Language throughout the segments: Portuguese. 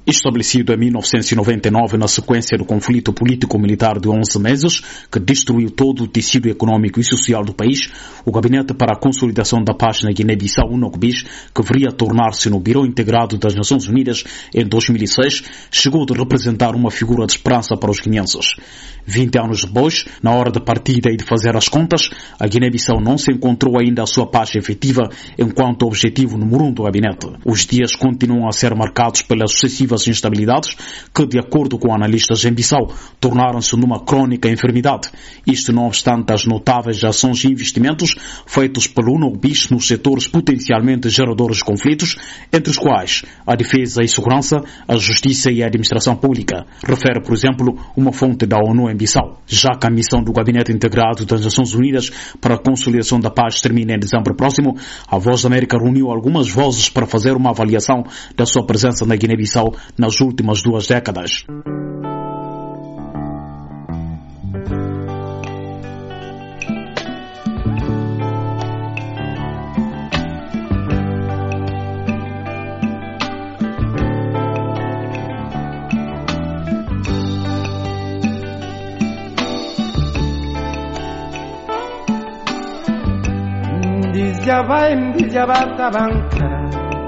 Estabelecido em 1999 na sequência do conflito político-militar de 11 meses, que destruiu todo o tecido econômico e social do país, o Gabinete para a Consolidação da Paz na Guiné-Bissau, UNOGBIS, que viria a tornar-se no Bureau Integrado das Nações Unidas em 2006, chegou de representar uma figura de esperança para os guineenses. 20 anos depois, na hora de partida e de fazer as contas, a Guiné-Bissau não se encontrou ainda a sua paz efetiva enquanto objetivo número 1 do Gabinete. Os dias continuam a ser marcados pelas sucessivas instabilidades que, de acordo com analistas em Bissau, tornaram-se numa crônica enfermidade. Isto não obstante as notáveis ações e investimentos feitos pelo UNOGBIS nos setores potencialmente geradores de conflitos, entre os quais a defesa e segurança, a justiça e a administração pública, refere, por exemplo, uma fonte da ONU em Bissau. Já que a missão do Gabinete Integrado das Nações Unidas para a Consolidação da Paz termina em dezembro próximo, a Voz da América reuniu algumas vozes para fazer uma avaliação da sua presença na Guiné-Bissau nas últimas 2 décadas. Dizia bata banca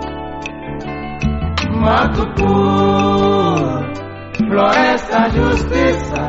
Mato puro, floresta, justiça.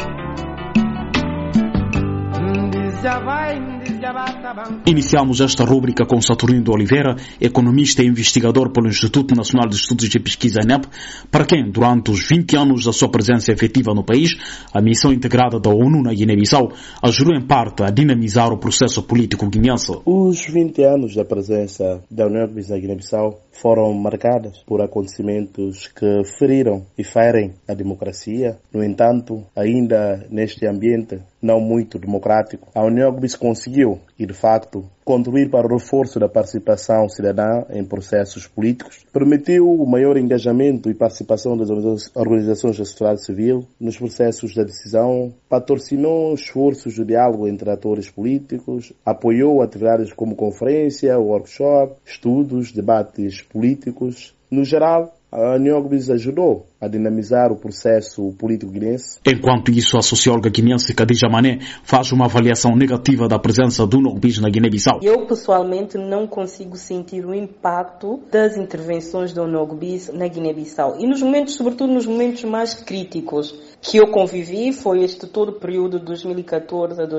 Iniciamos esta rúbrica com Saturnino de Oliveira, economista e investigador pelo Instituto Nacional de Estudos de Pesquisa INEP, para quem, durante os 20 anos da sua presença efetiva no país, a missão integrada da ONU na Guiné-Bissau ajudou em parte a dinamizar o processo político guineense. Os 20 anos da presença da UNOGBIS na Guiné-Bissau foram marcadas por acontecimentos que feriram e ferem a democracia. No entanto, ainda neste ambiente não muito democrático, a UNOGBIS conseguiu, e de facto, contribuir para o reforço da participação cidadã em processos políticos, permitiu o maior engajamento e participação das organizações da sociedade civil nos processos da decisão, patrocinou esforços de diálogo entre atores políticos, apoiou atividades como conferência, workshop, estudos, debates políticos. No geral, a UNOGBIS ajudou a dinamizar o processo político guinense. Enquanto isso, a socióloga guinense Khadija Mané faz uma avaliação negativa da presença do UNOGBIS na Guiné-Bissau. Eu, pessoalmente, não consigo sentir o impacto das intervenções do UNOGBIS na Guiné-Bissau. E nos momentos, sobretudo nos momentos mais críticos que eu convivi, foi este todo o período de 2014 a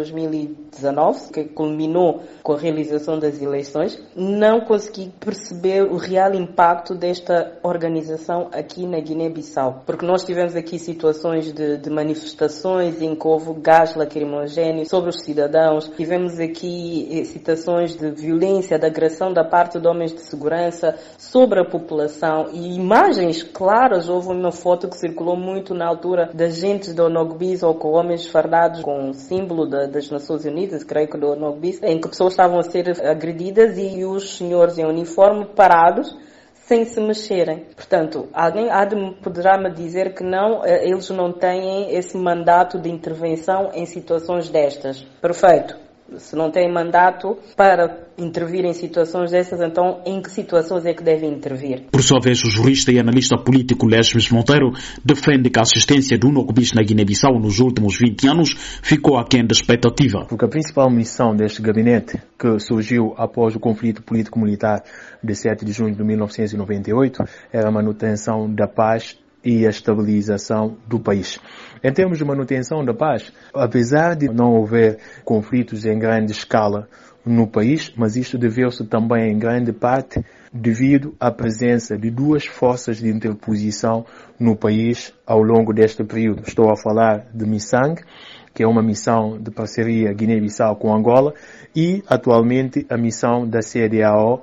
2019, que culminou com a realização das eleições. Não consegui perceber o real impacto desta organização aqui na Guiné-Bissau, porque nós tivemos aqui situações de manifestações em que houve gás lacrimogéneo sobre os cidadãos, tivemos aqui situações de violência, de agressão da parte de homens de segurança sobre a população e imagens claras. Houve uma foto que circulou muito na altura das agentes da UNOGBIS ou com homens fardados com o símbolo das Nações Unidas, creio que do UNOGBIS, em que pessoas estavam a ser agredidas e os senhores em uniforme parados sem se mexerem. Portanto, alguém poderá me dizer que não, eles não têm esse mandato de intervenção em situações destas. Perfeito. Se não têm mandato para intervir em situações dessas, então em que situações é que devem intervir? Por sua vez, o jurista e analista político Lesmes Monteiro defende que a assistência do UNOGBIS na Guiné-Bissau nos últimos 20 anos ficou aquém da expectativa. Porque a principal missão deste gabinete, que surgiu após o conflito político-militar de 7 de junho de 1998, era a manutenção da paz e a estabilização do país. Em termos de manutenção da paz, apesar de não haver conflitos em grande escala no país, mas isto deveu-se também em grande parte devido à presença de 2 forças de interposição no país ao longo deste período. Estou a falar de MISANG, que é uma missão de parceria Guiné-Bissau com Angola, e atualmente a missão da CEDEAO,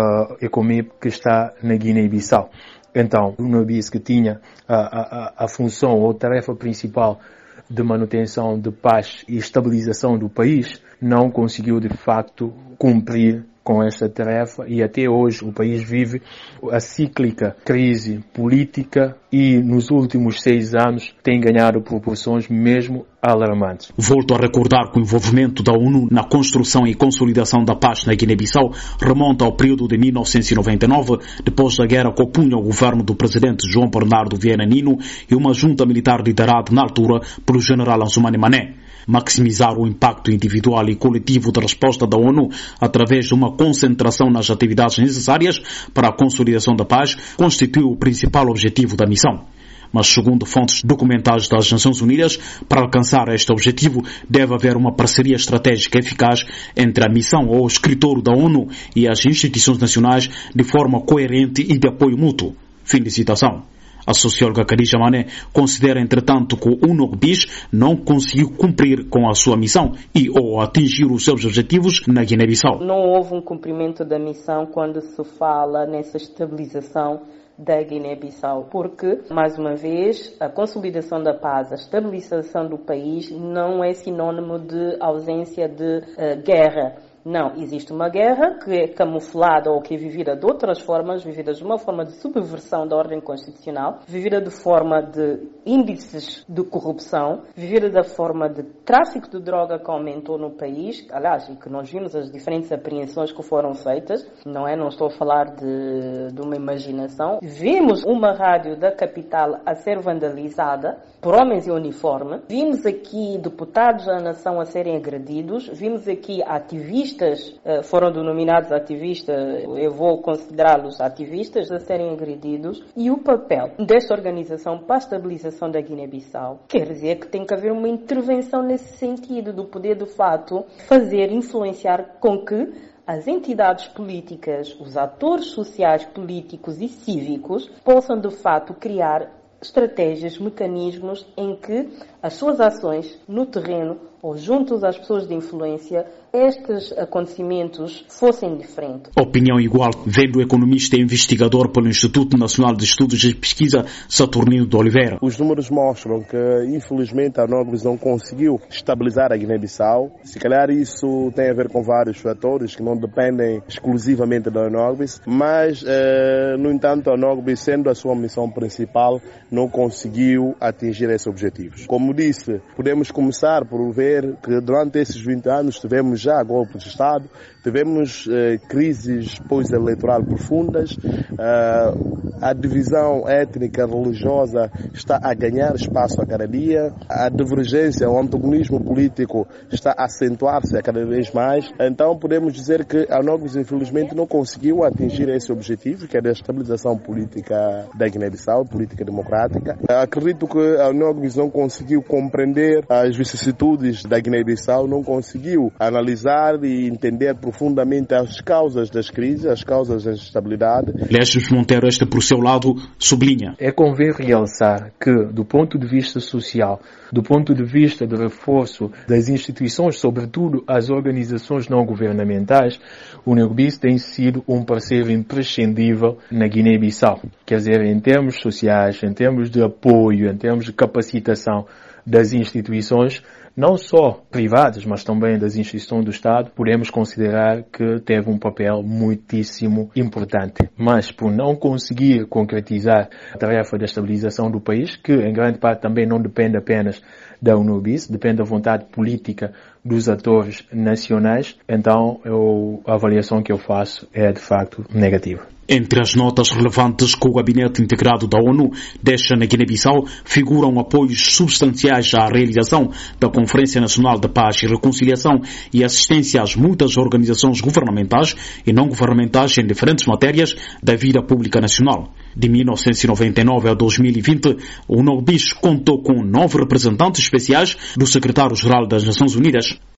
ECOMIP, que está na Guiné-Bissau. Então, o UNOGBIS, que tinha a função ou tarefa principal de manutenção de paz e estabilização do país, não conseguiu de facto cumprir com essa tarefa e até hoje o país vive a cíclica crise política e nos últimos 6 anos tem ganhado proporções mesmo alarmantes. Volto a recordar que o envolvimento da ONU na construção e consolidação da paz na Guiné-Bissau remonta ao período de 1999, depois da guerra que opunha o governo do presidente João Bernardo Viana Nino e uma junta militar liderada na altura pelo general Azumani Mané. Maximizar o impacto individual e coletivo da resposta da ONU através de uma concentração nas atividades necessárias para a consolidação da paz constituiu o principal objetivo da missão. Mas, segundo fontes documentais das Nações Unidas, para alcançar este objetivo deve haver uma parceria estratégica eficaz entre a missão ou o escritório da ONU e as instituições nacionais de forma coerente e de apoio mútuo. Fim de citação. A socióloga Khadija Mané considera, entretanto, que o UNOGBIS não conseguiu cumprir com a sua missão e ou atingir os seus objetivos na Guiné-Bissau. Não houve um cumprimento da missão quando se fala nessa estabilização da Guiné-Bissau, porque, mais uma vez, a consolidação da paz, a estabilização do país não é sinônimo de ausência de guerra. Não, existe uma guerra que é camuflada ou que é vivida de outras formas, vivida de uma forma de subversão da ordem constitucional, vivida de forma de índices de corrupção, vivida da forma de tráfico de droga que aumentou no país, aliás, e que nós vimos as diferentes apreensões que foram feitas, não é? Não estou a falar de uma imaginação. Vimos uma rádio da capital a ser vandalizada por homens em uniforme, vimos aqui deputados da nação a serem agredidos, vimos aqui ativistas, foram denominados ativistas, eu vou considerá-los ativistas, a serem agredidos, e o papel desta organização para a estabilização da Guiné-Bissau quer dizer que tem que haver uma intervenção nesse sentido, do poder de fato fazer, influenciar com que as entidades políticas, os atores sociais, políticos e cívicos possam de fato criar estratégias, mecanismos em que as suas ações no terreno ou juntos às pessoas de influência, estes acontecimentos fossem diferentes. Opinião igual vem do economista e investigador pelo Instituto Nacional de Estudos e Pesquisa, Saturnino de Oliveira. Os números mostram que, infelizmente, a UNOGBIS não conseguiu estabilizar a Guiné-Bissau. Se calhar isso tem a ver com vários fatores que não dependem exclusivamente da UNOGBIS, mas, no entanto, a UNOGBIS, sendo a sua missão principal, não conseguiu atingir esses objetivos. Como disse, podemos começar por ver que durante esses 20 anos tivemos já golpes de Estado, tivemos crises pós-eleitoral profundas, a divisão étnica religiosa está a ganhar espaço a cada dia, a divergência, o antagonismo político está a acentuar-se a cada vez mais. Então podemos dizer que a UNOGBIS infelizmente não conseguiu atingir esse objetivo, que é da estabilização política da Guiné-Bissau, política democrática. Acredito que a UNOGBIS não conseguiu compreender as vicissitudes da Guiné-Bissau, não conseguiu analisar e entender profundamente as causas das crises, as causas da instabilidade. Lécio Monteiro, por seu lado, sublinha. É convém realçar que, do ponto de vista social, do ponto de vista do reforço das instituições, sobretudo as organizações não governamentais, o UNOGBIS tem sido um parceiro imprescindível na Guiné-Bissau. Quer dizer, em termos sociais, em termos de apoio, em termos de capacitação das instituições, não só privadas, mas também das instituições do Estado, podemos considerar que teve um papel muitíssimo importante. Mas por não conseguir concretizar a tarefa da estabilização do país, que em grande parte também não depende apenas da UNOGBIS, depende da vontade política dos atores nacionais, então a avaliação que eu faço é de facto negativa. Entre as notas relevantes que o Gabinete Integrado da ONU deixa na Guiné-Bissau figuram apoios substanciais à realização da Conferência Nacional de Paz e Reconciliação e assistência às muitas organizações governamentais e não governamentais em diferentes matérias da vida pública nacional. De 1999 a 2020, o UNOGBIS contou com 9 representantes especiais do Secretário-Geral das Nações Unidas.